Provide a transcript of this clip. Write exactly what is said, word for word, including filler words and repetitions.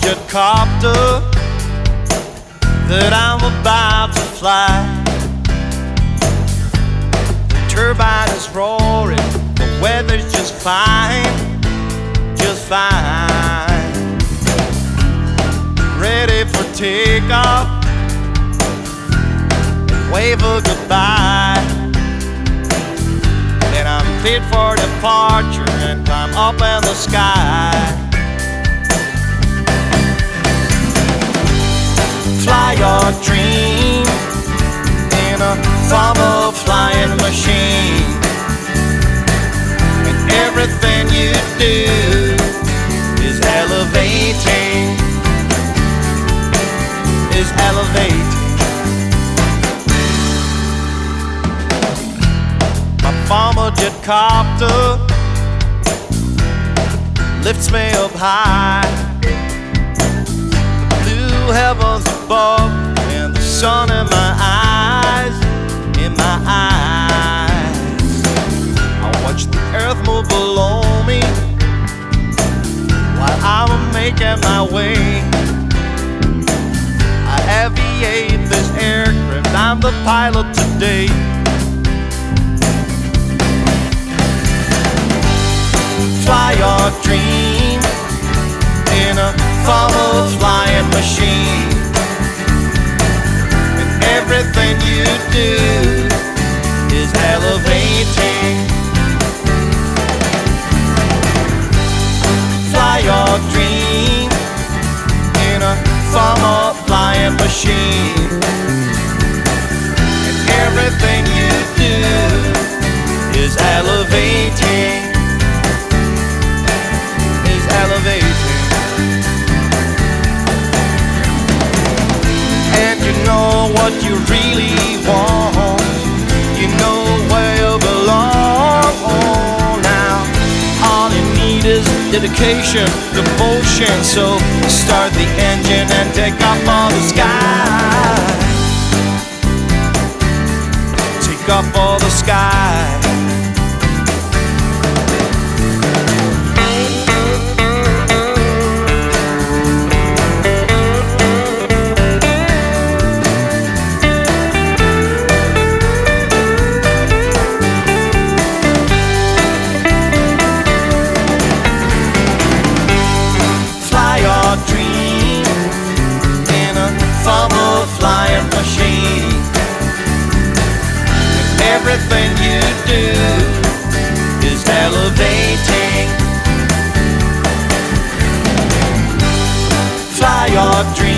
jet copter that I'm about to fly. The turbine is roaring, the weather's just fine, just fine. Ready for takeoff, wave a goodbye. Then I'm fit for departure and climb up in the sky. Fly your dream in a formal flying machine, and everything you do is elevating, is elevating. My former jet copter lifts me up high, blue heavens above, and the sun in my eyes, in my eyes. I watch the earth move below me while I'm making my way. I aviate this aircraft, I'm the pilot today. Fly your dream in a formal flying machine, and everything you do is elevating. Fly your dream in a formal flying machine, and everything you do is elevating, is elevating. And you know what you really want, you know where you belong. Oh, now all you need is dedication, devotion. So start the engine and take off for the sky. Take off for the sky. Everything you do is elevating. Fly your dream